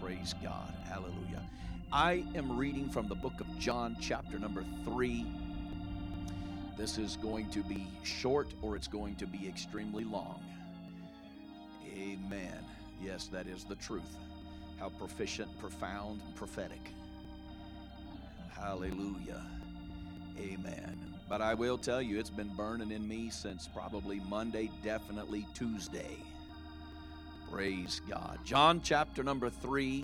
Praise God. Hallelujah. I am reading from the book of John, chapter number 3. This is going to be short or it's going to be extremely long. Amen. Yes, that is the truth. How proficient, profound, and prophetic. Hallelujah. Amen. But I will tell you, it's been burning in me since probably Monday, definitely Tuesday. Praise God. John chapter number 3,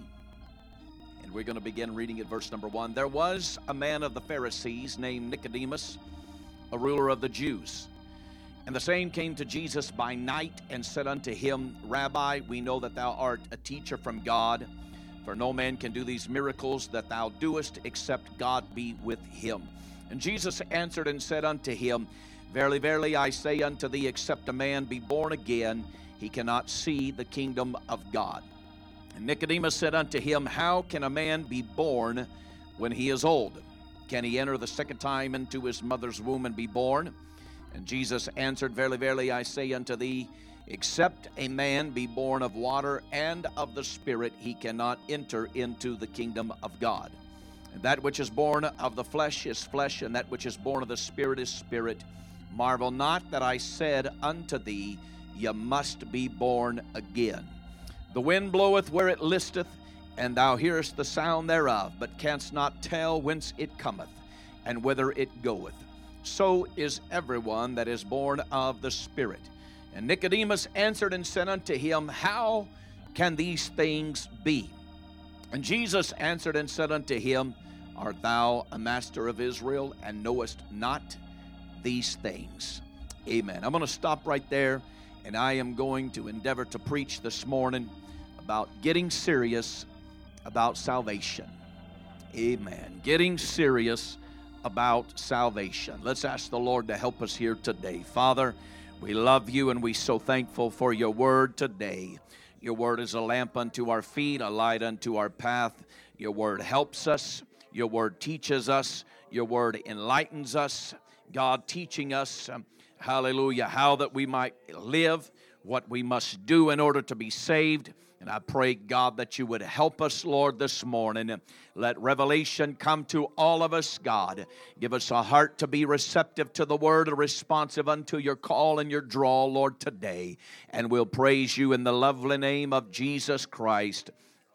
and we're going to begin reading at verse number 1. There was a man of the Pharisees named Nicodemus, a ruler of the Jews. And the same came to Jesus by night and said unto him, Rabbi, we know that thou art a teacher from God, for no man can do these miracles that thou doest, except God be with him. And Jesus answered and said unto him, Verily, verily, I say unto thee, except a man be born again, he cannot see the kingdom of God. And Nicodemus said unto him, How can a man be born when he is old? Can he enter the second time into his mother's womb and be born? And Jesus answered, Verily, verily, I say unto thee, except a man be born of water and of the Spirit, he cannot enter into the kingdom of God. And that which is born of the flesh is flesh, and that which is born of the Spirit is spirit. Marvel not that I said unto thee, Ye must be born again. The wind bloweth where it listeth, and thou hearest the sound thereof, but canst not tell whence it cometh, and whither it goeth. So is everyone that is born of the Spirit. And Nicodemus answered and said unto him, How can these things be? And Jesus answered and said unto him, Art thou a master of Israel, and knowest not these things? Amen. I'm going to stop right there, and I am going to endeavor to preach this morning about getting serious about salvation. Amen. Getting serious about salvation. Let's ask the Lord to help us here today. Father, we love you, and we're so thankful for your word today. Your word is a lamp unto our feet, a light unto our path. Your word helps us. Your word teaches us. Your word enlightens us. God teaching us, hallelujah, how that we might live, what we must do in order to be saved. And I pray, God, that you would help us, Lord, this morning. Let revelation come to all of us, God. Give us a heart to be receptive to the word, responsive unto your call and your draw, Lord, today. And we'll praise you in the lovely name of Jesus Christ.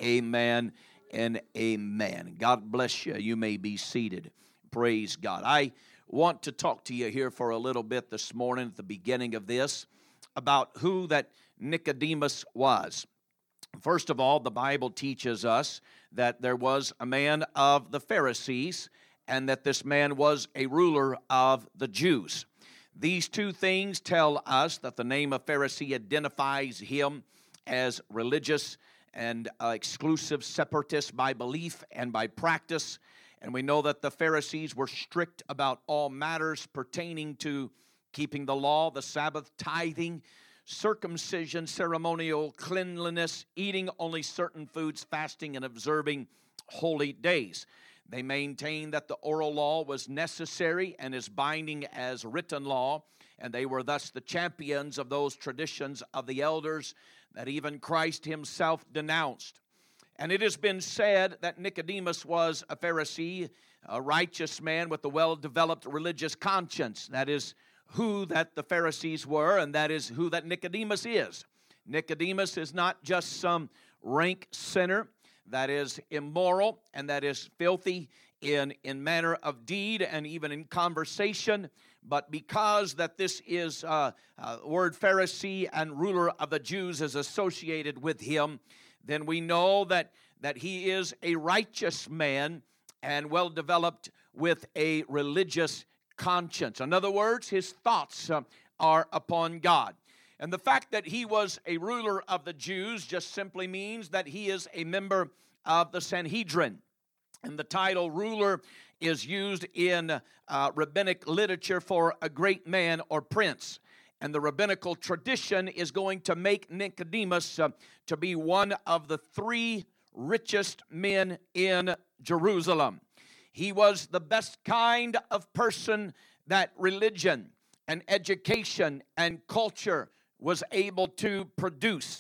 Amen and amen. God bless you. You may be seated. Praise God. I want to talk to you here for a little bit this morning at the beginning of this about who that Nicodemus was. First of all, the Bible teaches us that there was a man of the Pharisees and that this man was a ruler of the Jews. These two things tell us that the name of Pharisee identifies him as religious and exclusive separatist by belief and by practice. And we know that the Pharisees were strict about all matters pertaining to keeping the law, the Sabbath, tithing, circumcision, ceremonial cleanliness, eating only certain foods, fasting, and observing holy days. They maintained that the oral law was necessary and is binding as written law, and they were thus the champions of those traditions of the elders that even Christ himself denounced. And it has been said that Nicodemus was a Pharisee, a righteous man with a well-developed religious conscience. That is who that the Pharisees were, and that is who that Nicodemus is. Nicodemus is not just some rank sinner that is immoral and that is filthy in manner of deed and even in conversation, but because that this is word Pharisee and ruler of the Jews is associated with him, then we know that he is a righteous man and well-developed with a religious conscience. In other words, his thoughts are upon God. And the fact that he was a ruler of the Jews just simply means that he is a member of the Sanhedrin. And the title ruler is used in rabbinic literature for a great man or prince. And the rabbinical tradition is going to make Nicodemus to be one of the three richest men in Jerusalem. He was the best kind of person that religion and education and culture was able to produce.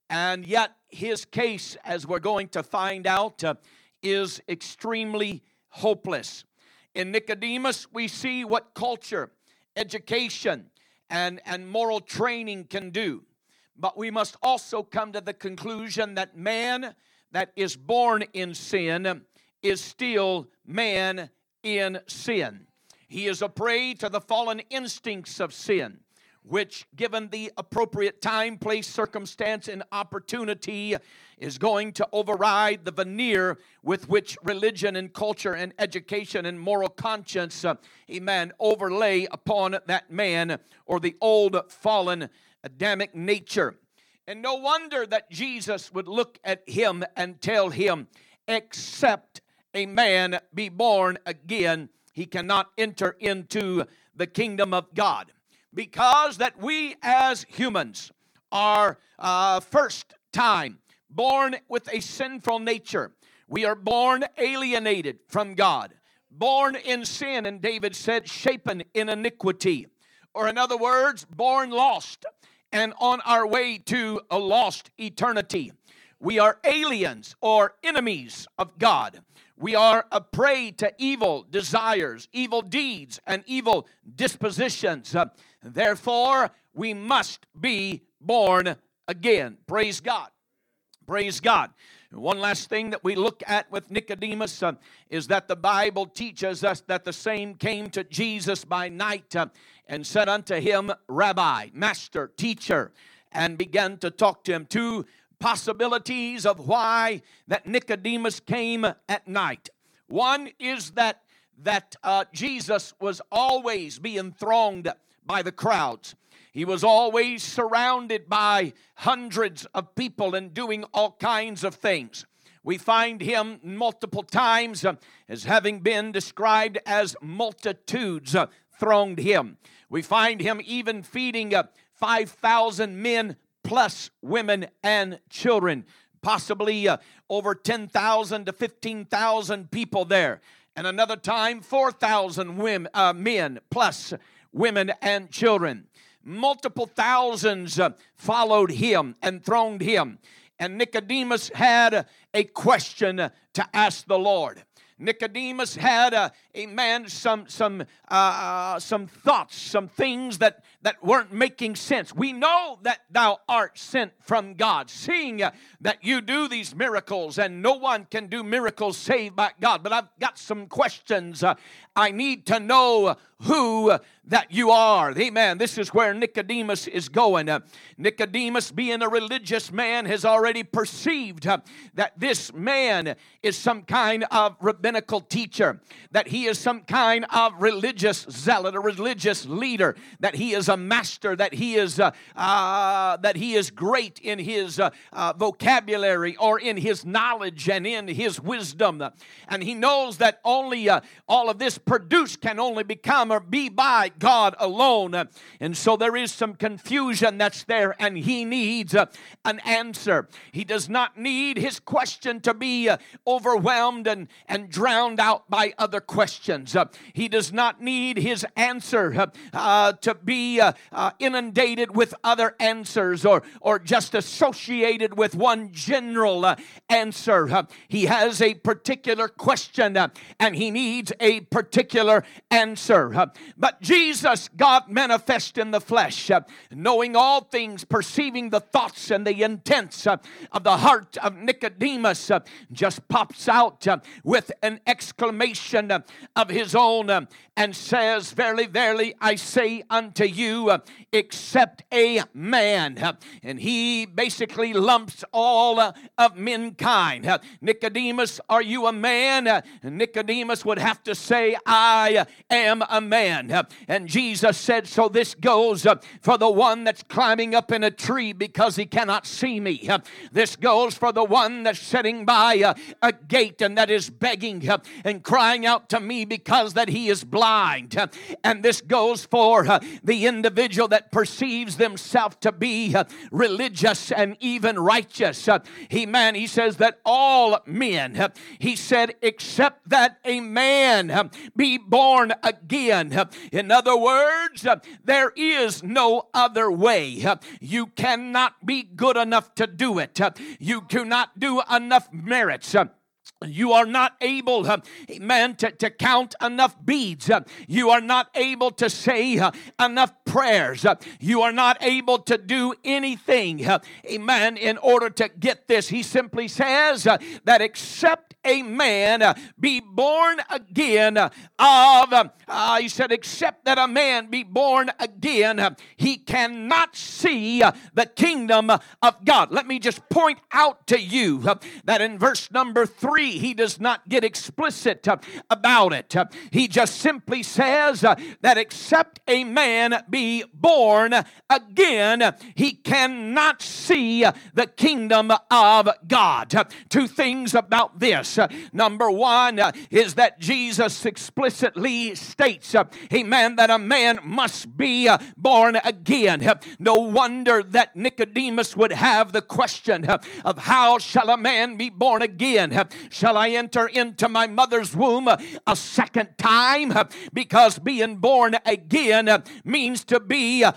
And yet his case, as we're going to find out, is extremely hopeless. In Nicodemus, we see what culture, education, and moral training can do. But we must also come to the conclusion that man that is born in sin is still man in sin. He is a prey to the fallen instincts of sin, which, given the appropriate time, place, circumstance, and opportunity, is going to override the veneer with which religion and culture and education and moral conscience, overlay upon that man or the old fallen Adamic nature. And no wonder that Jesus would look at him and tell him, except a man be born again, he cannot enter into the kingdom of God. Because that we as humans are first time born with a sinful nature. We are born alienated from God, born in sin, and David said, shapen in iniquity. Or in other words, born lost and on our way to a lost eternity. We are aliens or enemies of God. We are a prey to evil desires, evil deeds, and evil dispositions. Therefore, we must be born again. Praise God. Praise God. One last thing that we look at with Nicodemus is that the Bible teaches us that the same came to Jesus by night and said unto him, Rabbi, Master, Teacher, and began to talk to him. Two possibilities of why that Nicodemus came at night. One is that Jesus was always being thronged by the crowds. He was always surrounded by hundreds of people and doing all kinds of things. We find him multiple times as having been described as multitudes thronged him. We find him even feeding 5,000 men plus women and children, possibly over 10,000 to 15,000 people there. And another time, 4,000 men plus women and children. Multiple thousands followed him and thronged him. And Nicodemus had a question to ask the Lord. Nicodemus had some thoughts, some things that weren't making sense. We know that thou art sent from God, seeing that you do these miracles, and no one can do miracles save by God. But I've got some questions. I need to know who that you are. Amen. This is where Nicodemus is going. Nicodemus, being a religious man, has already perceived that this man is some kind of rabbinical teacher, that he is some kind of religious zealot, a religious leader, that he is a master, that he is great in his vocabulary or in his knowledge and in his wisdom. And he knows that only all of this produced can only become or be by God alone. And so there is some confusion that's there, and he needs an answer. He does not need his question to be overwhelmed and drowned out by other questions. He does not need his answer to be inundated with other answers or just associated with one general answer. He has a particular question and he needs a particular answer. But Jesus, God manifest in the flesh, knowing all things, perceiving the thoughts and the intents of the heart of Nicodemus, just pops out with an exclamation of his own and says, Verily, verily, I say unto you, except a man. And he basically lumps all of mankind. Nicodemus, are you a man? Nicodemus would have to say, I am a man. And Jesus said, so this goes for the one that's climbing up in a tree because he cannot see me. This goes for the one that's sitting by a gate and that is begging and crying out to me because that he is blind. And this goes for the individual that perceives themselves to be religious and even righteous. Amen. He says that all men, he said, except that a man be born again. In other words, there is no other way. You cannot be good enough to do it. You cannot do enough merits. You are not able, amen, to count enough beads. You are not able to say enough prayers. You are not able to do anything, amen, in order to get this. He simply says that except a man be born again he said, except that a man be born again, he cannot see the kingdom of God. Let me just point out to you that in verse number 3, he does not get explicit about it. He just simply says that except a man be born again, he cannot see the kingdom of God. Two things about this. Number one is that Jesus explicitly states, amen, that a man must be born again. No wonder that Nicodemus would have the question of how shall a man be born again? Shall I enter into my mother's womb a second time? Because being born again means to be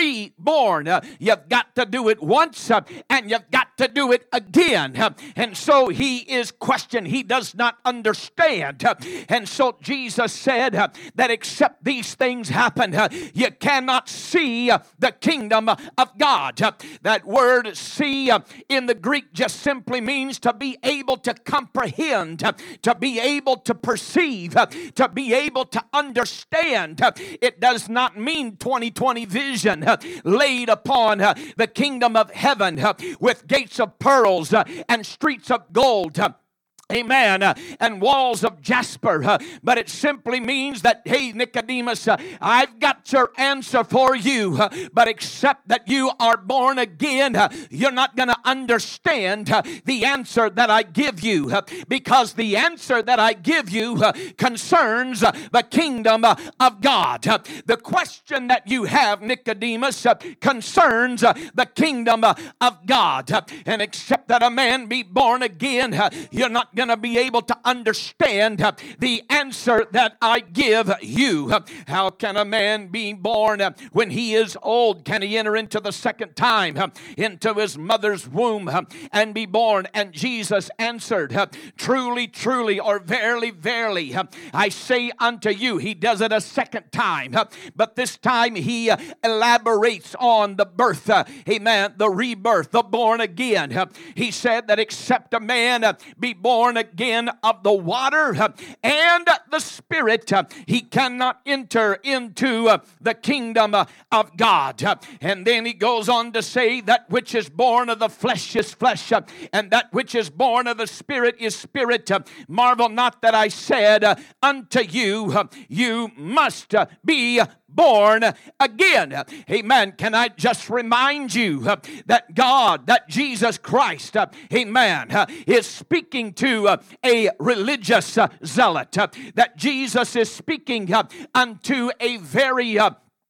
reborn. You've got to do it once and you've got to do it again. And so he is questioned. He does not understand. And so Jesus said that except these things happen, you cannot see the kingdom of God. That word see in the Greek just simply means to be able to comprehend, to be able to perceive, to be able to understand. It does not mean 20/20 vision laid upon the kingdom of heaven with gates of pearls and streets of gold. Amen. And walls of jasper. But it simply means that, hey, Nicodemus, I've got your answer for you. But except that you are born again, you're not going to understand the answer that I give you. Because the answer that I give you concerns the kingdom of God. The question that you have, Nicodemus, concerns the kingdom of God. And except that a man be born again, you're not going to be able to understand the answer that I give you. How can a man be born when he is old? Can he enter into the second time into his mother's womb and be born? And Jesus answered, truly, truly, or verily, verily, I say unto you. He does it a second time, but this time he elaborates on the birth, amen, the rebirth, the born again. He said that except a man be born again of the water and the Spirit, he cannot enter into the kingdom of God. And then he goes on to say that which is born of the flesh is flesh, and that which is born of the Spirit is spirit. Marvel not that I said unto you, you must be born again. Amen. Can I just remind you that God, that Jesus Christ, amen, is speaking to a religious zealot, that Jesus is speaking unto a very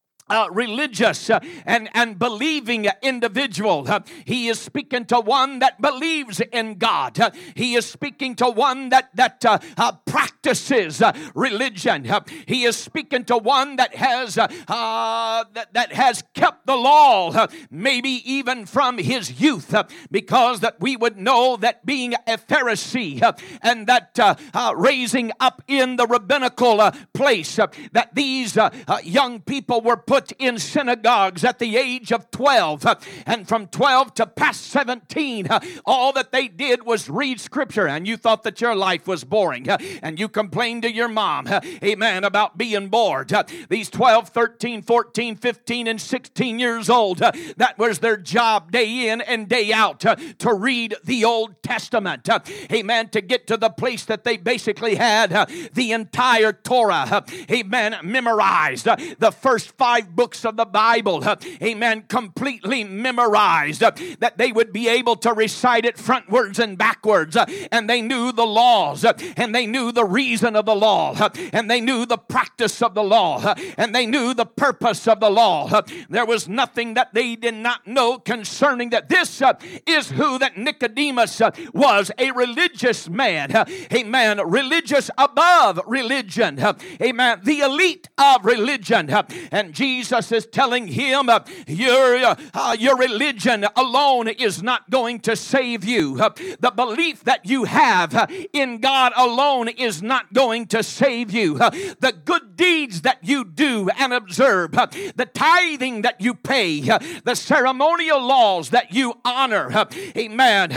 religious and believing individual. He is speaking to one that believes in God. He is speaking to one that practices religion. He is speaking to one that has that has kept the law, maybe even from his youth, because that we would know that being a Pharisee and that raising up in the rabbinical place, that these young people were put in synagogues at the age of 12, and from 12 to past 17, all that they did was read scripture. And you thought that your life was boring, and you complained to your mom, amen, about being bored. These 12, 13, 14, 15, and 16 years old, that was their job day in and day out, to read the Old Testament, amen, to get to the place that they basically had the entire Torah, amen, memorized. The first 5 5 books of the Bible, amen, completely memorized, that they would be able to recite it frontwards and backwards, and they knew the laws, and they knew the reason of the law, and they knew the practice of the law, and they knew the purpose of the law. There was nothing that they did not know concerning that. This is who that Nicodemus was, a religious man, amen, religious above religion, amen, the elite of religion. And Jesus is telling him, your religion alone is not going to save you. The belief that you have in God alone is not going to save you. The good deeds that you do and observe, the tithing that you pay, the ceremonial laws that you honor, amen,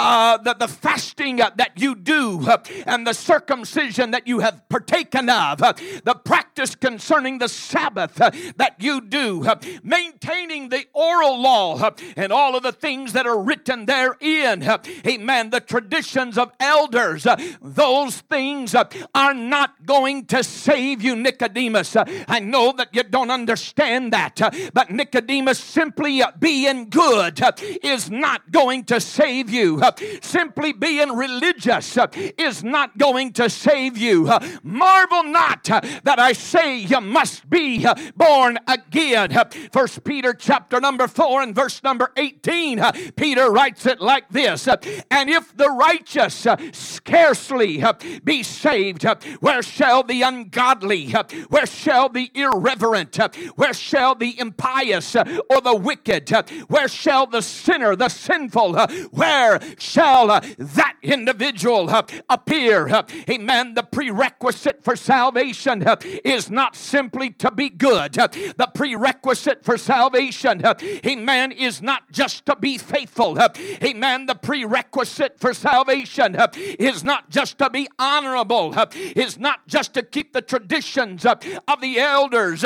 the fasting that you do, and the circumcision that you have partaken of, the practice concerning the Sabbath that you do, maintaining the oral law, and all of the things that are written therein, amen, the traditions of elders, those things are not going to save you, Nicodemus. I know that you don't understand that, but Nicodemus, simply being good is not going to save you. Simply being religious is not going to save you. Marvel not that I say you must be born again. 1 Peter chapter number 4 and verse number 18, Peter writes it like this: and if the righteous scarcely be saved, where shall the ungodly, where shall the irreverent, where shall the impious or the wicked, where shall the sinner, the sinful, where shall that individual appear? Amen. The prerequisite for salvation is not simply to be good. The prerequisite for salvation, amen, is not just to be faithful. Amen. The prerequisite for salvation is not just to be honorable, is not just to keep the traditions of the elders,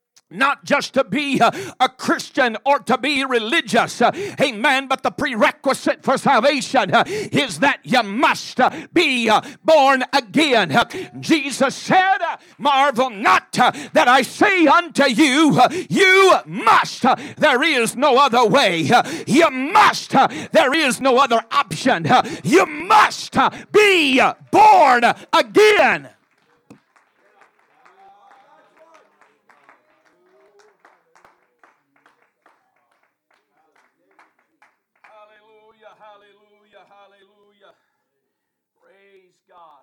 not just to be a Christian or to be religious, amen, but the prerequisite for salvation is that you must be born again. Jesus said, marvel not that I say unto you, you must. There is no other way. You must. There is no other option. You must be born again. Hallelujah, hallelujah. Praise God.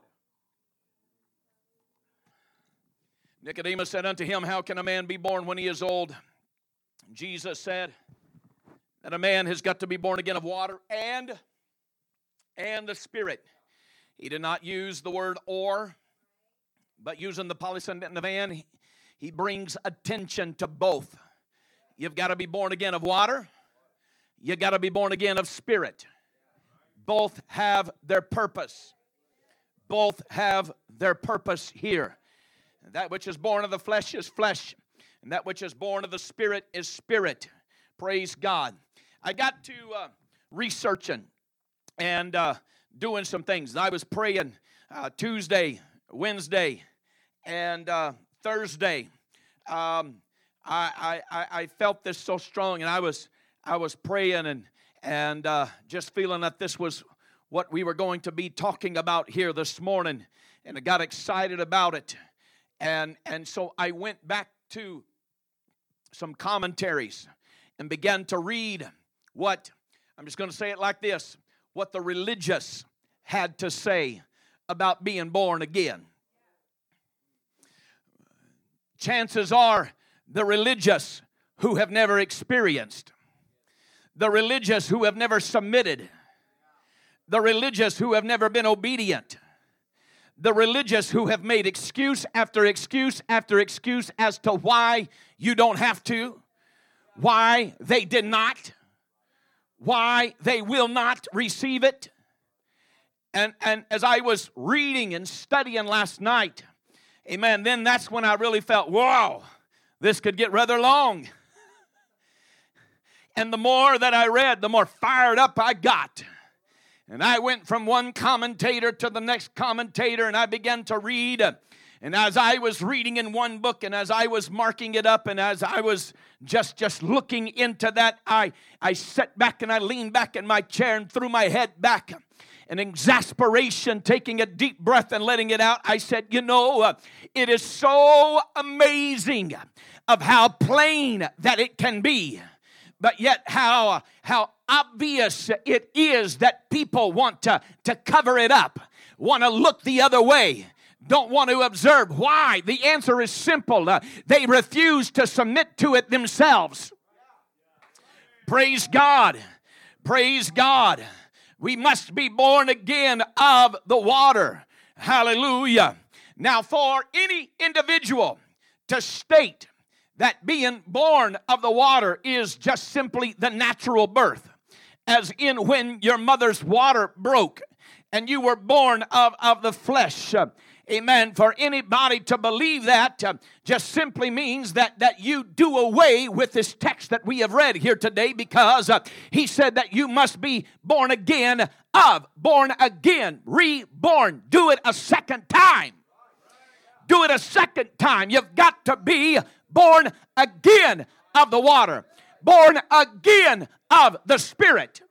Nicodemus said unto him, how can a man be born when he is old? Jesus said that a man has got to be born again of water and the Spirit. He did not use the word or, but using the polysyndeton, he brings attention to both. You've got to be born again of water. You got to be born again of Spirit. Both have their purpose. Both have their purpose here. That which is born of the flesh is flesh, and that which is born of the Spirit is spirit. Praise God. I got to researching and doing some things. I was praying Tuesday, Wednesday, and Thursday. I felt this so strong, and I was praying and just feeling that this was what we were going to be talking about here this morning, and I got excited about it, and so I went back to some commentaries and began to read what, I'm just going to say it like this, what the religious had to say about being born again. Chances are the religious who have never experienced, the religious who have never submitted, the religious who have never been obedient, the religious who have made excuse after excuse after excuse as to why you don't have to, why they did not, why they will not receive it. And as I was reading and studying last night, amen, then that's when I really felt, wow, this could get rather long. And the more that I read, the more fired up I got. And I went from one commentator to the next commentator, and I began to read And as I was reading in one book, and as I was marking it up, and as I was just looking into that, I sat back and I leaned back in my chair and threw my head back. In exasperation, taking a deep breath and letting it out, I said, it is so amazing of how plain that it can be, but yet how obvious it is that people want to cover it up, want to look the other way, don't want to observe. Why? The answer is simple. They refuse to submit to it themselves. Praise God. Praise God. We must be born again of the water. Hallelujah. Now, for any individual to state that being born of the water is just simply the natural birth, as in when your mother's water broke and you were born of the flesh. Amen. For anybody to believe that just simply means that you do away with this text that we have read here today, because he said that you must be born again, reborn. Do it a second time. Do it a second time. You've got to be born again of the water, born again of the Spirit.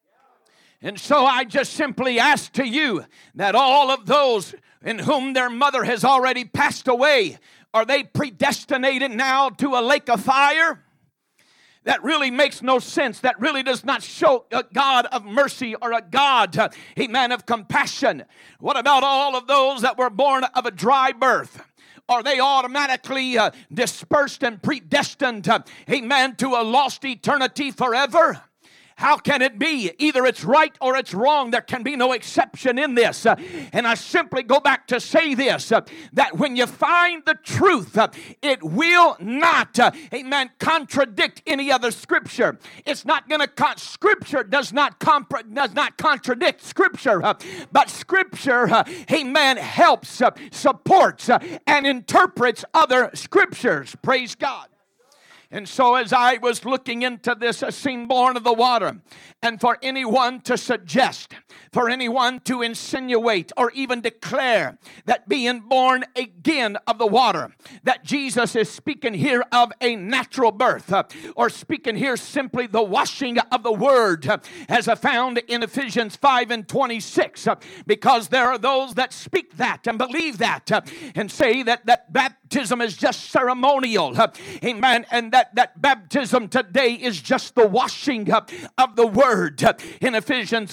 And so I just simply ask to you that all of those in whom their mother has already passed away, are they predestinated now to a lake of fire? That really makes no sense. That really does not show a God of mercy or a God, amen, of compassion. What about all of those that were born of a dry birth? Are they automatically dispersed and predestined, amen, to a lost eternity forever? How can it be? Either it's right or it's wrong. There can be no exception in this. And I simply go back to say this, that when you find the truth, it will not, amen, contradict any other scripture. It's not going to, scripture does not contradict scripture, but scripture, amen, helps, supports, and interprets other scriptures. Praise God. And so as I was looking into this, I seen born of the water. And for anyone to suggest, for anyone to insinuate or even declare that being born again of the water, that Jesus is speaking here of a natural birth, or speaking here simply the washing of the word, as I found in Ephesians 5:26, because there are those that speak that and believe that and say that baptism is just ceremonial, amen, and that baptism today is just the washing of the word in Ephesians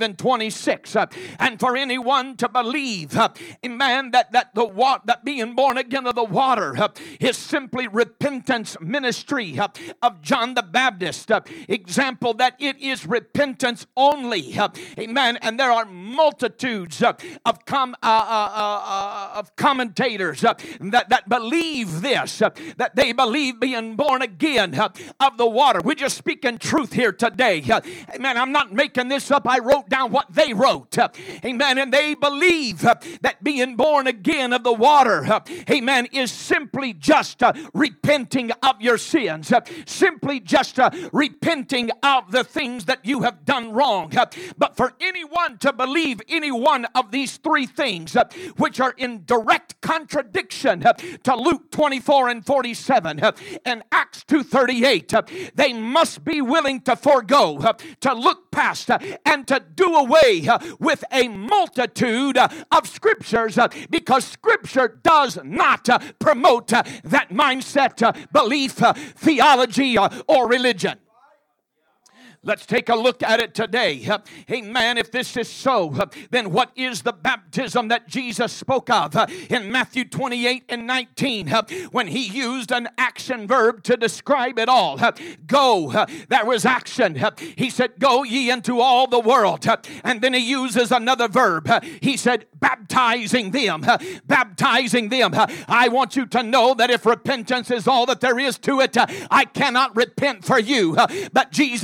5:26. And for anyone to believe, amen, that being born again of the water is simply repentance ministry of John the Baptist. Example that it is repentance only, amen. And there are multitudes of commentators that believe this, that they believe being born again of the water. We're just speaking truth here today. Amen. I'm not making this up. I wrote down what they wrote. Amen. And they believe that being born again of the water, amen, is simply just repenting of your sins. Simply just repenting of the things that you have done wrong. But for anyone to believe any one of these three things, which are in direct contradiction to Luke 24:47 and Acts 2:38, they must be willing to forego, to look past, and to do away with a multitude of scriptures, because scripture does not promote that mindset, belief, theology, or religion. Let's take a look at it today. Amen. If this is so, then what is the baptism that Jesus spoke of in Matthew 28:19 when he used an action verb to describe it all? Go. There was action. He said, go ye into all the world. And then he uses another verb. He said, baptizing them. Baptizing them. I want you to know that if repentance is all that there is to it, I cannot repent for you. But Jesus told his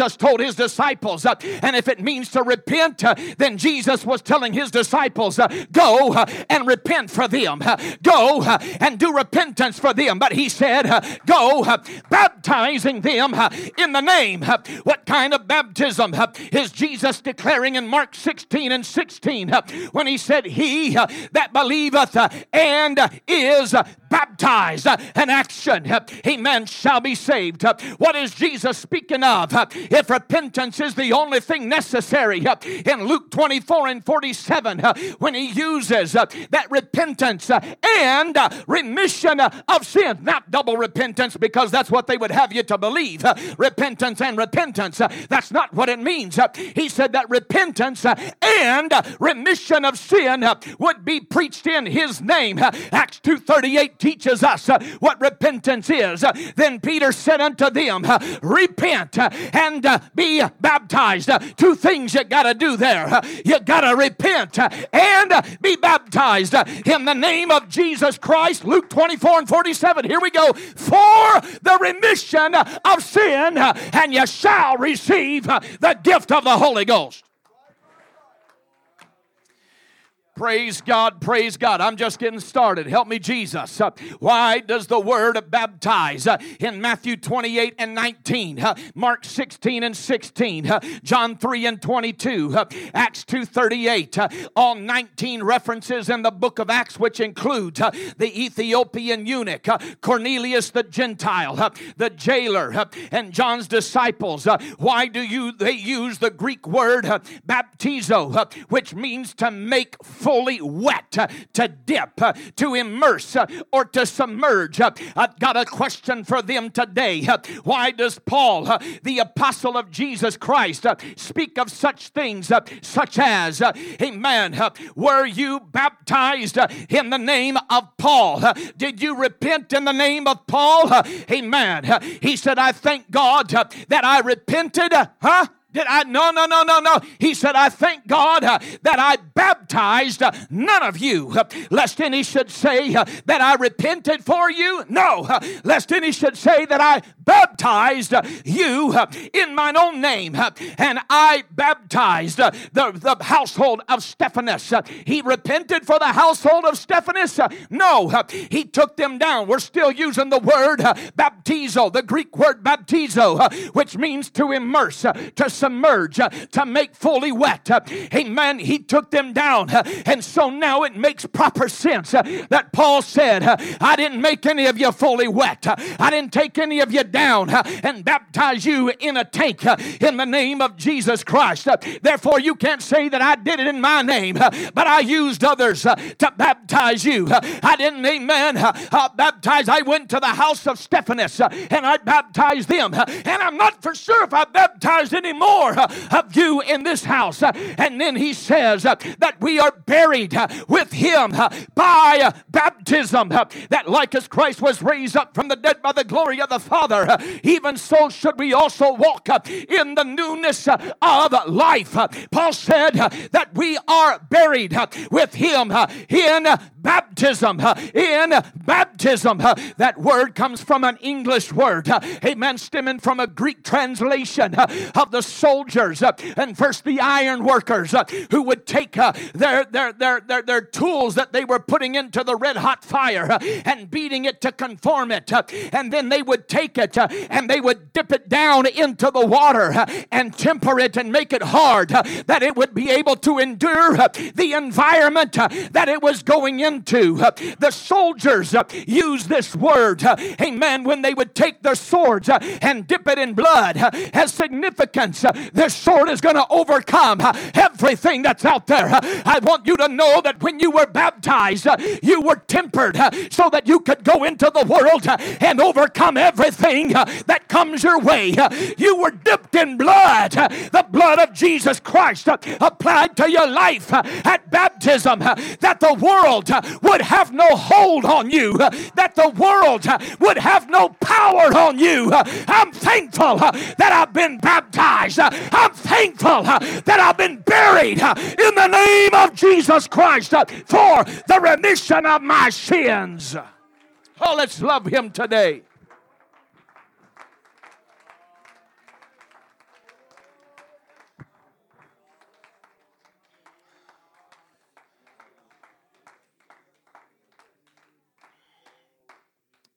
his disciples. And if it means to repent, then Jesus was telling his disciples, go and repent for them. Go and do repentance for them. But he said, go baptizing them in the name. What kind of baptism is Jesus declaring in Mark 16:16 when he said, he that believeth and is baptized, an action, amen, shall be saved. What is Jesus speaking of? If repentance is the only thing necessary, in Luke 24:47, when he uses that repentance and remission of sin, not double repentance, because that's what they would have you to believe, repentance and repentance, that's not what it means. He said that repentance and remission of sin would be preached in his name. Acts 2:38 teaches us what repentance is. Then Peter said unto them, repent and be baptized. Two things you got to do there. You got to repent and be baptized in the name of Jesus Christ. Luke 24:47. Here we go. For the remission of sin, and you shall receive the gift of the Holy Ghost. Praise God, praise God. I'm just getting started. Help me, Jesus. Why does the word baptize in Matthew 28:19, Mark 16:16, John 3:22, Acts 2:38, all 19 references in the book of Acts, which includes the Ethiopian eunuch, Cornelius the Gentile, the jailer, and John's disciples? Why do they use the Greek word baptizo, which means to make fully wet, to dip, to immerse, or to submerge? I've got a question for them today. Why does Paul, the apostle of Jesus Christ, speak of such things such as, amen, were you baptized in the name of Paul? Did you repent in the name of Paul? Amen. He said, I thank God that I repented. Did I? No. He said, I thank God that I baptized none of you, lest any should say that I repented for you. No, lest any should say that I baptized you in mine own name. And I baptized the household of Stephanus. He repented for the household of Stephanus? No, he took them down. We're still using the word baptizo, the Greek word baptizo, which means to immerse, to submerge, to make fully wet. Amen. He took them down. And so now it makes proper sense that Paul said, I didn't make any of you fully wet. I didn't take any of you down and baptize you in a tank in the name of Jesus Christ. Therefore, you can't say that I did it in my name, but I used others to baptize you. I didn't, amen, baptize. I went to the house of Stephanus and I baptized them. And I'm not for sure if I baptized any more of you in this house. And then he says that we are buried with him by baptism, that like as Christ was raised up from the dead by the glory of the Father, even so should we also walk in the newness of life. Paul said that we are buried with him in baptism. In baptism, that word comes from an English word, amen, stemming from a Greek translation of the soldiers and first the iron workers who would take their tools that they were putting into the red hot fire and beating it to conform it, and then they would take it and they would dip it down into the water and temper it and make it hard, that it would be able to endure the environment that it was going into. The soldiers used this word, amen, when they would take their swords and dip it in blood has significance. This sword is going to overcome everything that's out there. I want you to know that when you were baptized, you were tempered so that you could go into the world and overcome everything that comes your way. You were dipped in blood, the blood of Jesus Christ applied to your life at baptism, that the world would have no hold on you, that the world would have no power on you. I'm thankful that I've been baptized. I'm thankful that I've been buried in the name of Jesus Christ for the remission of my sins. Oh, let's love him today.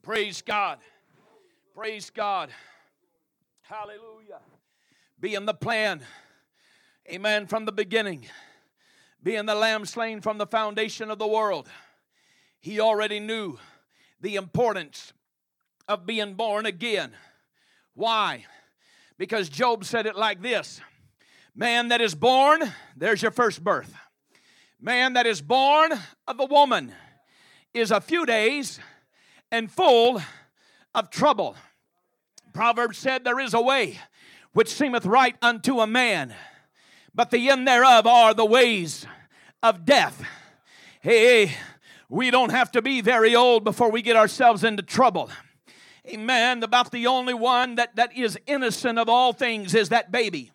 Praise God. Praise God. Hallelujah. Being the plan, amen, from the beginning, being the lamb slain from the foundation of the world, He already knew the importance of being born again. Why? Because Job said it like this: man that is born, there's your first birth. Man that is born of a woman is a few days and full of trouble. Proverbs said, there is a way which seemeth right unto a man, but the end thereof are the ways of death. Hey, we don't have to be very old before we get ourselves into trouble. Amen. About the only one that is innocent of all things is that baby.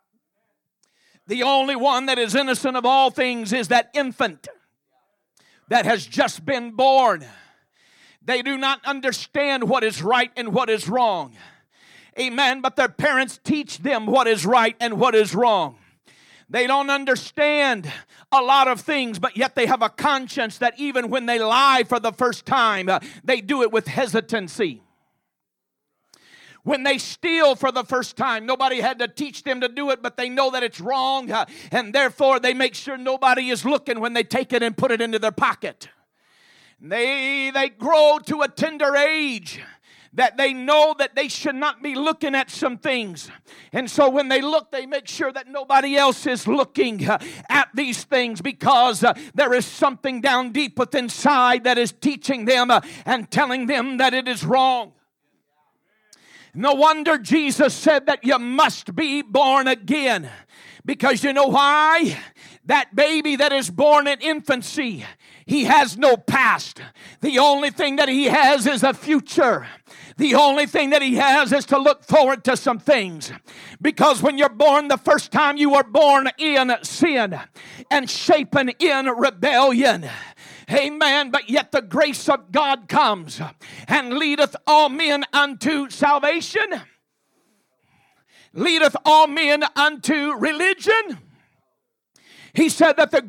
The only one that is innocent of all things is that infant that has just been born. They do not understand what is right and what is wrong. Amen. But their parents teach them what is right and what is wrong. They don't understand a lot of things, but yet they have a conscience that even when they lie for the first time, they do it with hesitancy. When they steal for the first time, nobody had to teach them to do it, but they know that it's wrong, and therefore they make sure nobody is looking when they take it and put it into their pocket. They grow to a tender age that they know that they should not be looking at some things. And so when they look, they make sure that nobody else is looking at these things, because there is something down deep within inside that is teaching them and telling them that it is wrong. No wonder Jesus said that you must be born again. Because you know why? That baby that is born in infancy, he has no past. The only thing that he has is a future. The only thing that he has is to look forward to some things. Because when you're born the first time, you were born in sin and shapen in rebellion. Amen. But yet the grace of God comes and leadeth all men unto salvation. Leadeth all men unto religion. He said that the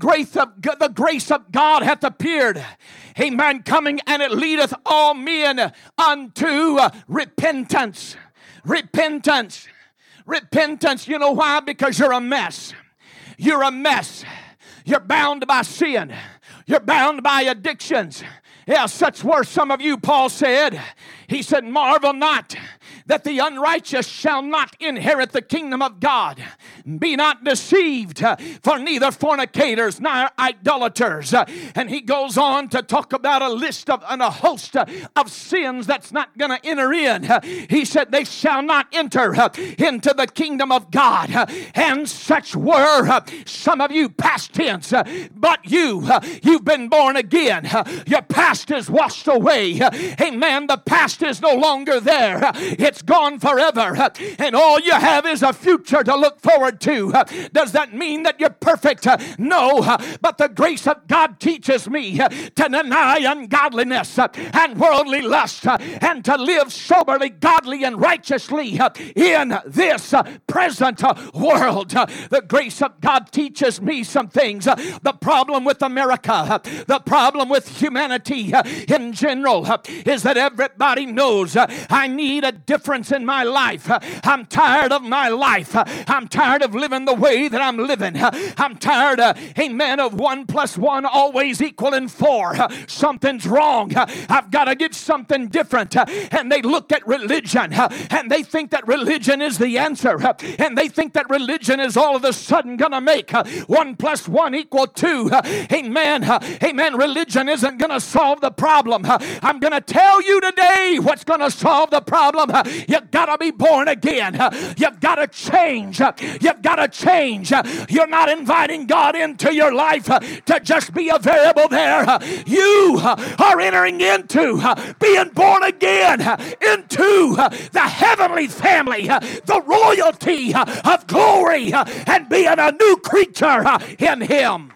grace of God hath appeared. Amen. Coming, and it leadeth all men unto repentance. Repentance. Repentance. You know why? Because you're a mess. You're a mess. You're bound by sin. You're bound by addictions. Yeah, such were some of you, Paul said. He said, marvel not that the unrighteous shall not inherit the kingdom of God. Be not deceived, for neither fornicators nor idolaters. And he goes on to talk about a list of and a host of sins that's not going to enter in. He said they shall not enter into the kingdom of God. And such were some of you, past tense. But you've been born again. Your past is washed away. Amen. The past is no longer there. It's gone forever. And all you have is a future to look forward to. Does that mean that you're perfect? No. But the grace of God teaches me to deny ungodliness and worldly lust and to live soberly, godly, and righteously in this present world. The grace of God teaches me some things. The problem with America, the problem with humanity in general is that everybody knows I need a difference in my life. I'm tired of my life. I'm tired of living the way that I'm living. I'm tired, amen, of 1 + 1 always equaling 4. Something's wrong. I've got to get something different. And they look at religion and they think that religion is the answer. And they think that religion is all of a sudden going to make 1 + 1 = 2. Amen. Amen. Religion isn't going to solve the problem. I'm going to tell you today what's going to solve the problem. You've got to be born again. You've got to change. You've got to change. You're not inviting God into your life to just be a variable there. You are entering into being born again into the heavenly family, the royalty of glory, and being a new creature in Him.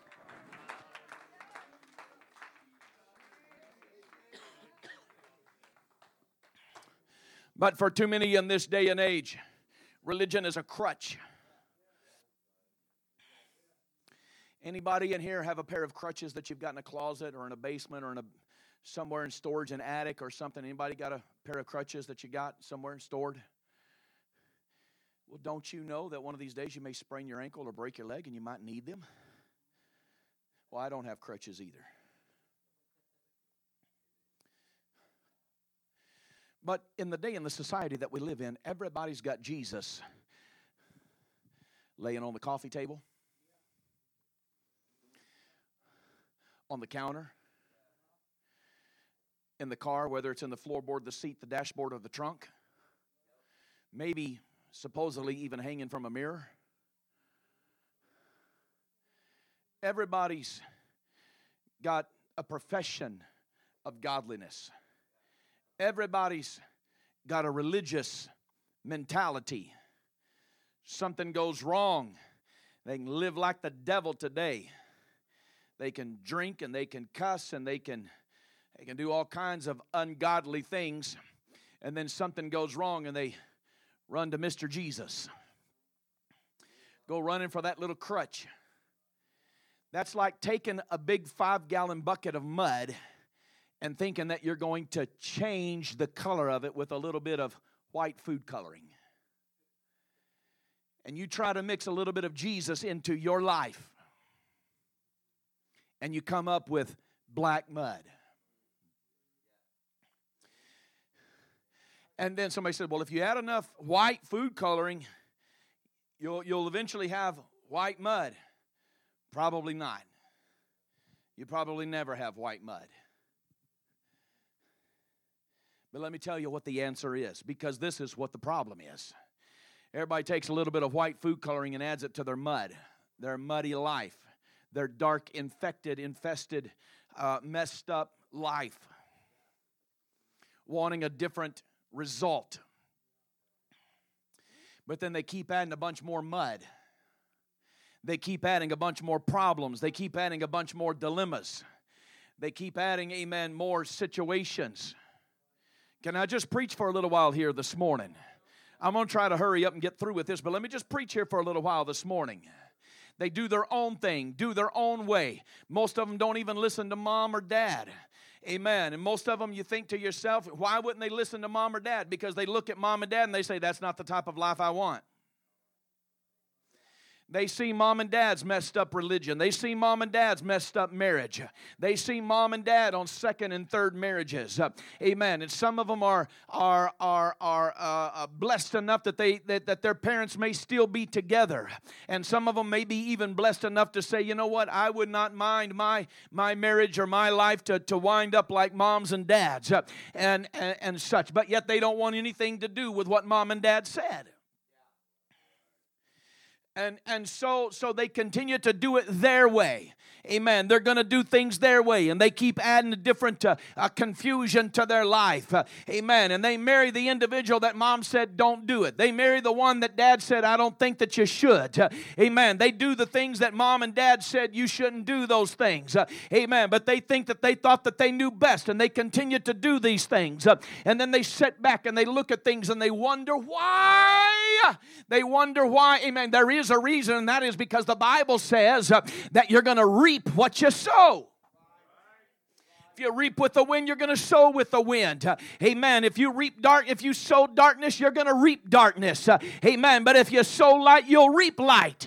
But for too many in this day and age, religion is a crutch. Anybody in here have a pair of crutches that you've got in a closet or in a basement or in a somewhere in storage, an attic or something. Anybody got a pair of crutches that you got somewhere stored? Well, don't you know that one of these days you may sprain your ankle or break your leg and you might need them? Well, I don't have crutches either. But in the day, in the society that we live in, everybody's got Jesus laying on the coffee table, on the counter, in the car, whether it's in the floorboard, the seat, the dashboard, or the trunk. Maybe supposedly even hanging from a mirror. Everybody's got a profession of godliness. Everybody's got a religious mentality. Something goes wrong, they can live like the devil today. They can drink and they can cuss and they can do all kinds of ungodly things. And then something goes wrong and they run to Mr. Jesus. Go running for that little crutch. That's like taking a big 5-gallon bucket of mud and thinking that you're going to change the color of it with a little bit of white food coloring. And you try to mix a little bit of Jesus into your life, and you come up with black mud. And then somebody said, well, if you add enough white food coloring, you'll eventually have white mud. Probably not. You probably never have white mud. But let me tell you what the answer is, because this is what the problem is. Everybody takes a little bit of white food coloring and adds it to their mud, their muddy life, their dark, infected, infested, messed up life, wanting a different result. But then they keep adding a bunch more mud. They keep adding a bunch more problems. They keep adding a bunch more dilemmas. They keep adding, amen, more situations. Can I just preach for a little while here this morning? I'm going to try to hurry up and get through with this, but let me just preach here for a little while this morning. They do their own thing, do their own way. Most of them don't even listen to mom or dad. Amen. And most of them, you think to yourself, why wouldn't they listen to mom or dad? Because they look at mom and dad and they say, that's not the type of life I want. They see mom and dad's messed up religion. They see mom and dad's messed up marriage. They see mom and dad on second and third marriages. Amen. And some of them are blessed enough that their parents may still be together. And some of them may be even blessed enough to say, you know what, I would not mind my marriage or my life to wind up like moms and dads and such. But yet they don't want anything to do with what mom and dad said. And so they continue to do it their way. Amen. They're going to do things their way, and they keep adding a different confusion to their life. Amen. And they marry the individual that mom said don't do it. They marry the one that dad said I don't think that you should. Amen. They do the things that mom and dad said you shouldn't do those things. Amen. But they think that they thought that they knew best, and they continue to do these things. And then they sit back and they look at things and they wonder why. They wonder why. Amen. There is a reason, and that is because the Bible says that you're going to reap what you sow. If you reap with the wind, you're going to sow with the wind. Amen. If you sow darkness, you're going to reap darkness. Amen. But if you sow light, you'll reap light.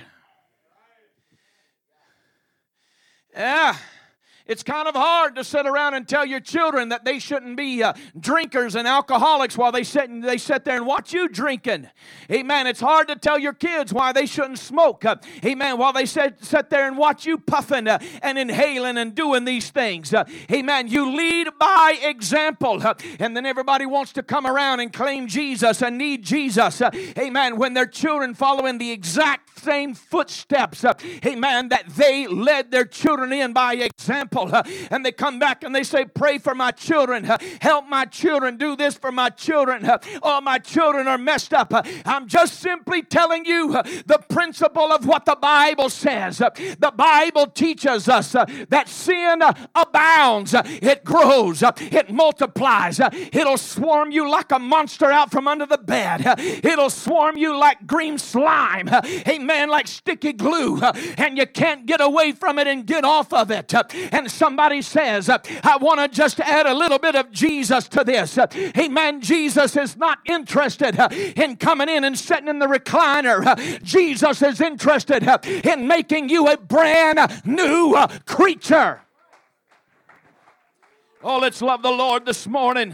Yeah. It's kind of hard to sit around and tell your children that they shouldn't be drinkers and alcoholics while they sit there and watch you drinking. Amen. It's hard to tell your kids why they shouldn't smoke. Amen. While they sit there and watch you puffing and inhaling and doing these things. Amen. You lead by example. And then everybody wants to come around and claim Jesus and need Jesus. Amen. When their children follow in the exact same footsteps. Amen. That they led their children in by example. And they come back and they say, pray for my children. Help my children. Do this for my children. Oh, my children are messed up. I'm just simply telling you the principle of what the Bible says. The Bible teaches us that sin abounds. It grows. It multiplies. It'll swarm you like a monster out from under the bed. It'll swarm you like green slime. Amen. Like sticky glue. And you can't get away from it and get off of it. And Amen. Somebody says, I want to just add a little bit of Jesus to this. Amen. Jesus is not interested in coming in and sitting in the recliner. Jesus is interested in making you a brand new creature. Oh, let's love the Lord this morning.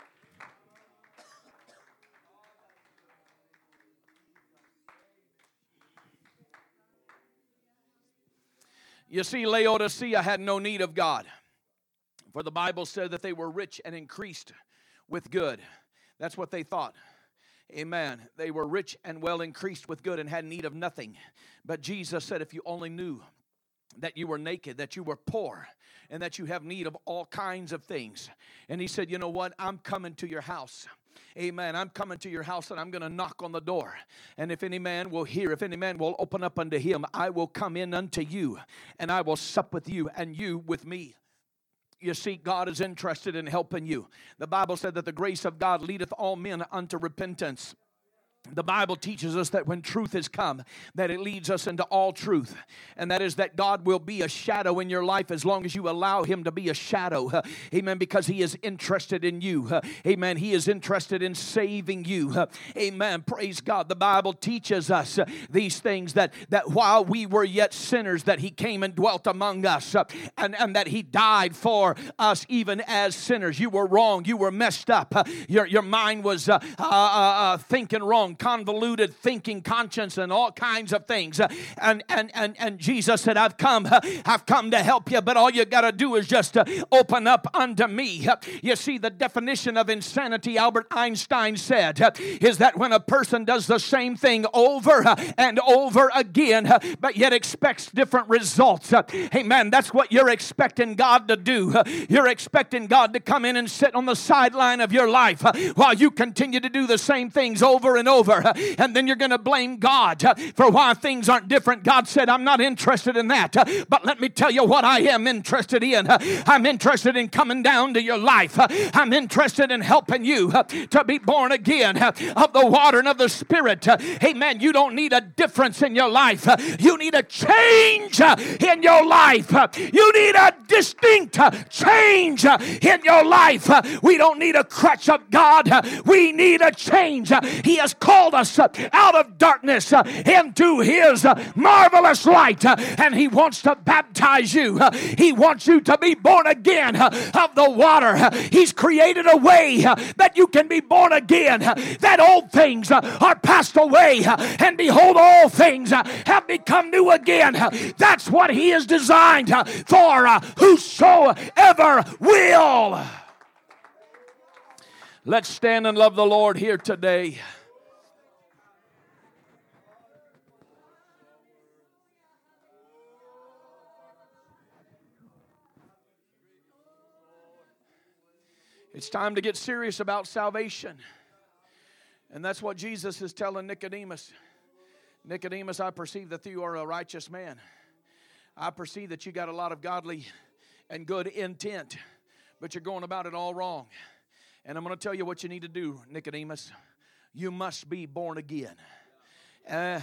You see, Laodicea had no need of God. For the Bible said that they were rich and increased with good. That's what they thought. Amen. They were rich and well increased with good and had need of nothing. But Jesus said, if you only knew that you were naked, that you were poor, and that you have need of all kinds of things. And he said, you know what? I'm coming to your house. Amen. I'm coming to your house and I'm going to knock on the door. And if any man will hear, if any man will open up unto him, I will come in unto you and I will sup with you and you with me. You see, God is interested in helping you. The Bible said that the grace of God leadeth all men unto repentance. The Bible teaches us that when truth has come, that it leads us into all truth. And that is that God will be a shadow in your life as long as you allow Him to be a shadow. Amen. Because He is interested in you. Amen. He is interested in saving you. Amen. Praise God. The Bible teaches us these things, that while we were yet sinners, that He came and dwelt among us. And that He died for us even as sinners. You were wrong. You were messed up. Your mind was thinking wrong. Convoluted thinking, conscience, and all kinds of things. And Jesus said, I've come to help you, but all you got to do is just open up unto me. You see, the definition of insanity, Albert Einstein said, is that when a person does the same thing over and over again, but yet expects different results. Amen. That's what you're expecting God to do. You're expecting God to come in and sit on the sideline of your life while you continue to do the same things over and over. And then you're going to blame God for why things aren't different. God said, I'm not interested in that. But let me tell you what I am interested in. I'm interested in coming down to your life. I'm interested in helping you to be born again of the water and of the Spirit. Amen. You don't need a difference in your life. You need a change in your life. You need a distinct change in your life. We don't need a crutch of God. We need a change. He has called us out of darkness into His marvelous light, and He wants to baptize you. He wants you to be born again of the water. He's created a way that you can be born again, that old things are passed away, and behold, all things have become new again. That's what He is designed for whosoever will. Let's stand and love the Lord here today. It's time to get serious about salvation. And that's what Jesus is telling Nicodemus. Nicodemus, I perceive that you are a righteous man. I perceive that you got a lot of godly and good intent, but you're going about it all wrong. And I'm going to tell you what you need to do, Nicodemus. You must be born again. Yeah.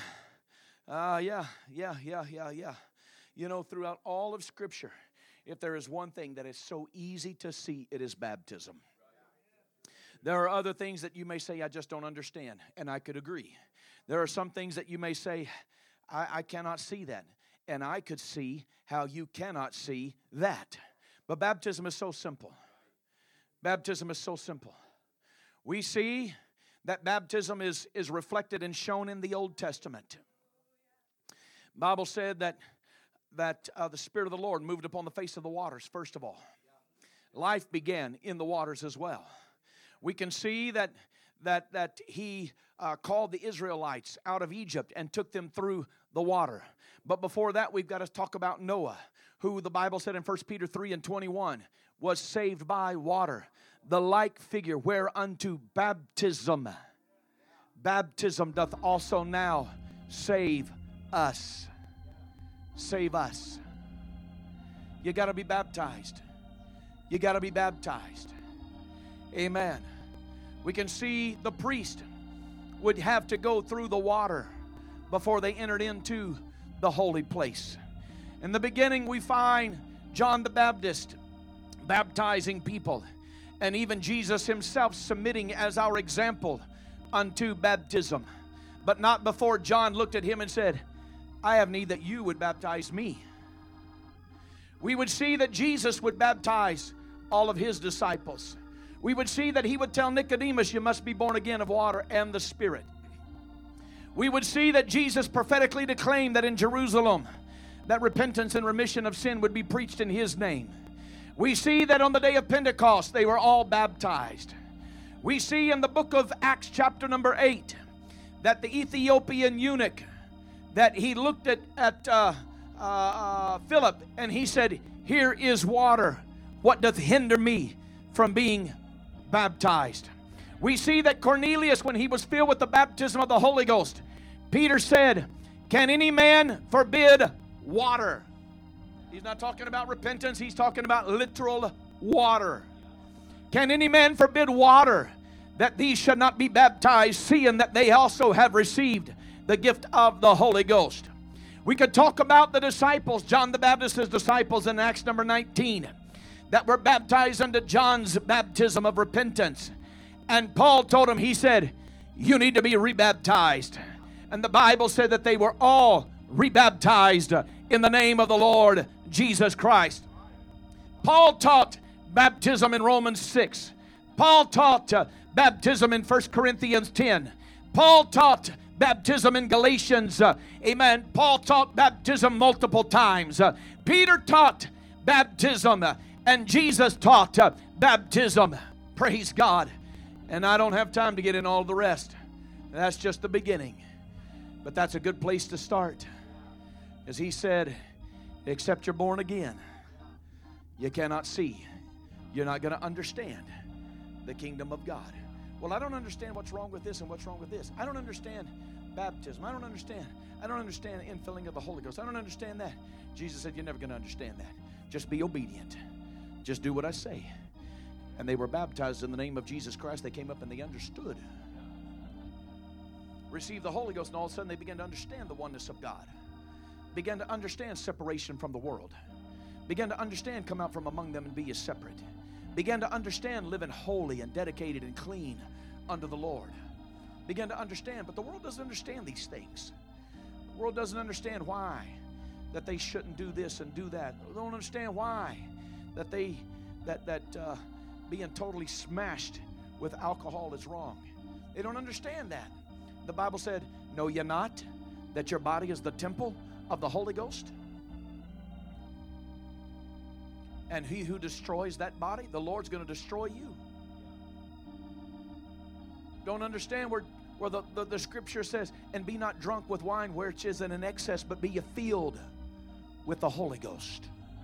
You know, throughout all of Scripture, if there is one thing that is so easy to see, it is baptism. There are other things that you may say, I just don't understand, and I could agree. There are some things that you may say, I cannot see that, and I could see how you cannot see that. But baptism is so simple. Baptism is so simple. We see that baptism is reflected and shown in the Old Testament. The Bible said that the Spirit of the Lord moved upon the face of the waters, first of all. Life began in the waters as well. We can see that He called the Israelites out of Egypt and took them through the water. But before that, we've got to talk about Noah, who the Bible said in 1 Peter 3:21 was saved by water. The like figure whereunto baptism doth also now save us. Save us. You got to be baptized. You got to be baptized. Amen. We can see the priest would have to go through the water before they entered into the holy place. In the beginning, we find John the Baptist baptizing people, and even Jesus himself submitting as our example unto baptism. But not before John looked at him and said, I have need that you would baptize me. We would see that Jesus would baptize all of his disciples. We would see that he would tell Nicodemus, you must be born again of water and the Spirit. We would see that Jesus prophetically declaimed that in Jerusalem, that repentance and remission of sin would be preached in his name. We see that on the day of Pentecost, they were all baptized. We see in the book of Acts chapter number 8, that the Ethiopian eunuch, that he looked at Philip, and he said, here is water. What doth hinder me from being baptized? We see that Cornelius, when he was filled with the baptism of the Holy Ghost, Peter said, can any man forbid water? He's not talking about repentance. He's talking about literal water. Can any man forbid water, that these should not be baptized, seeing that they also have received the gift of the Holy Ghost? We could talk about the disciples, John the Baptist's disciples in Acts number 19, that were baptized unto John's baptism of repentance. And Paul told them, he said, you need to be rebaptized. And the Bible said that they were all rebaptized in the name of the Lord Jesus Christ. Paul taught baptism in Romans 6. Paul taught baptism in 1 Corinthians 10. Paul taught baptism in Galatians. Amen. Paul taught baptism multiple times. Peter taught baptism, and Jesus taught baptism. Praise God. And I don't have time to get in all the rest. That's just the beginning. But that's a good place to start. As he said, except you're born again, you cannot see. You're not going to understand the kingdom of God. Well, I don't understand what's wrong with this and what's wrong with this. I don't understand baptism. I don't understand the infilling of the Holy Ghost. I don't understand that. Jesus said, you're never going to understand that. Just be obedient. Just do what I say. And they were baptized in the name of Jesus Christ. They came up and they understood. Received the Holy Ghost, and all of a sudden they began to understand the oneness of God. Began to understand separation from the world. Began to understand come out from among them and be ye separate. Began to understand living holy and dedicated and clean unto the Lord. Began to understand, but the world doesn't understand these things. The world doesn't understand why that they shouldn't do this and do that. They don't understand why that being totally smashed with alcohol is wrong. They don't understand that. The Bible said, know ye not that your body is the temple of the Holy Ghost? And he who destroys that body, the Lord's going to destroy you. Don't understand where the scripture says, and be not drunk with wine which is in an excess, but be ye filled with the Holy Ghost.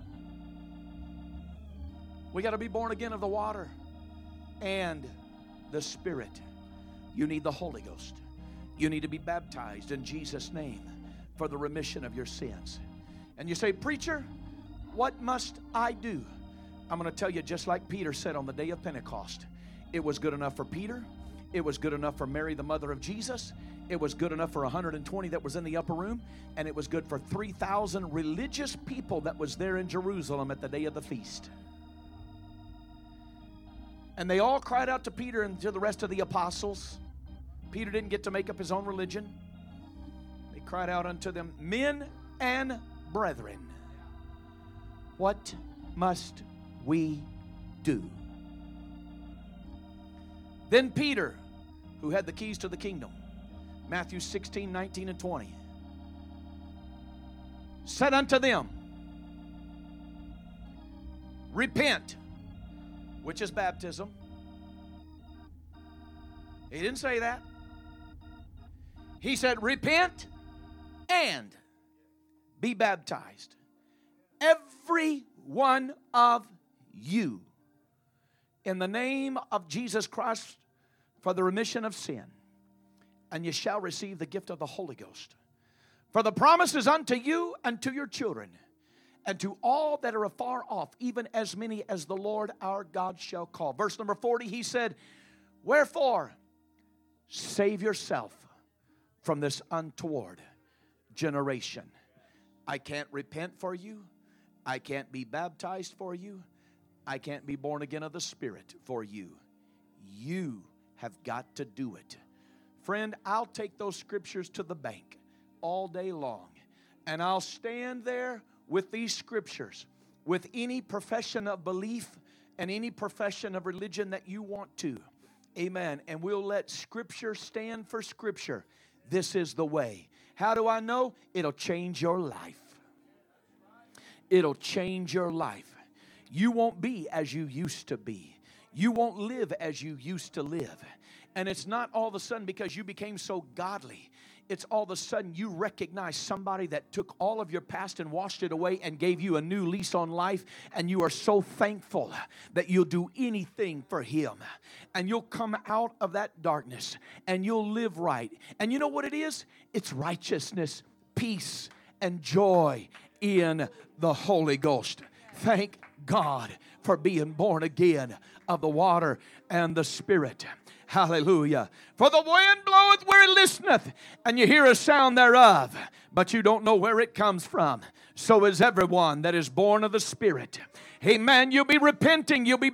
We got to be born again of the water and the Spirit. You need the Holy Ghost. You need to be baptized in Jesus' name for the remission of your sins. And you say, preacher, what must I do? I'm going to tell you, just like Peter said on the day of Pentecost. It was good enough for Peter. It was good enough for Mary, the mother of Jesus. It was good enough for 120 that was in the upper room. And it was good for 3,000 religious people that was there in Jerusalem at the day of the feast. And they all cried out to Peter and to the rest of the apostles. Peter didn't get to make up his own religion. They cried out unto them, men and brethren, what must we do? Then Peter, who had the keys to the kingdom, Matthew 16, 19, and 20, said unto them, repent, which is baptism. He didn't say that. He said, repent and be baptized, every one of you, in the name of Jesus Christ, for the remission of sin, and you shall receive the gift of the Holy Ghost. For the promise is unto you and to your children, and to all that are afar off, even as many as the Lord our God shall call. Verse number 40, he said, wherefore, save yourself from this untoward generation. I can't repent for you. I can't be baptized for you. I can't be born again of the Spirit for you. You have got to do it. Friend, I'll take those scriptures to the bank all day long, and I'll stand there with these scriptures, with any profession of belief and any profession of religion that you want to. Amen. And we'll let Scripture stand for Scripture. This is the way. How do I know? It'll change your life. It'll change your life. You won't be as you used to be. You won't live as you used to live. And it's not all of a sudden because you became so godly. It's all of a sudden you recognize somebody that took all of your past and washed it away and gave you a new lease on life, and you are so thankful that you'll do anything for Him. And you'll come out of that darkness and you'll live right. And you know what it is? It's righteousness, peace, and joy in the Holy Ghost. Thank God for being born again of the water and the Spirit. Hallelujah. For the wind bloweth where it listeth, and you hear a sound thereof, but you don't know where it comes from. So is everyone that is born of the Spirit. Amen. You'll be repenting. You'll be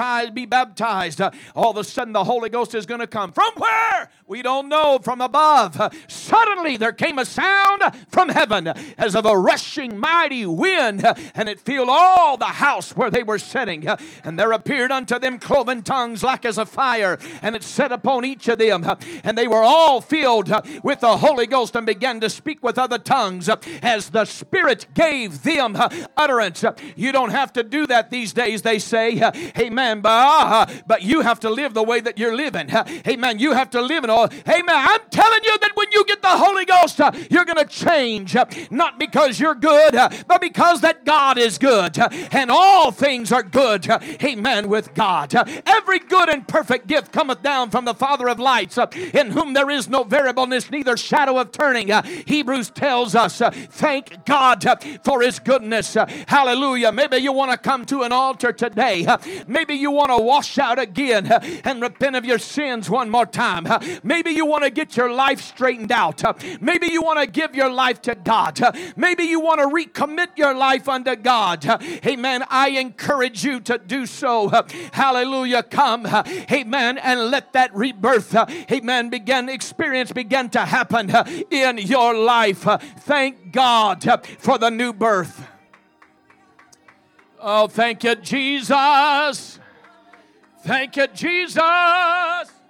baptized. All of a sudden the Holy Ghost is going to come. From where? We don't know. From above. Suddenly there came a sound from heaven as of a rushing mighty wind, and it filled all the house where they were sitting. And there appeared unto them cloven tongues like as a fire, and it set upon each of them. And they were all filled with the Holy Ghost and began to speak with other tongues as the Spirit gave them utterance. You don't have to do that these days, they say. Amen. But you have to live the way that you're living. Amen. You have to live in all. Amen. I'm telling you that when you get the Holy Ghost, you're going to change. Not because you're good, but because that God is good. And all things are good. Amen. With God. Every good and perfect gift cometh down from the Father of lights, in whom there is no variableness, neither shadow of turning. Hebrews tells us, thank God for His goodness. Hallelujah. Maybe you want to come to an altar today. Maybe you want to wash out again and repent of your sins one more time. Maybe you want to get your life straightened out. Maybe you want to give your life to God. Maybe you want to recommit your life unto God. Amen. I encourage you to do so. Hallelujah. Come. Amen. And let that rebirth, amen, begin to happen in your life. Thank God for the new birth. Oh, thank you, Jesus. Thank you, Jesus.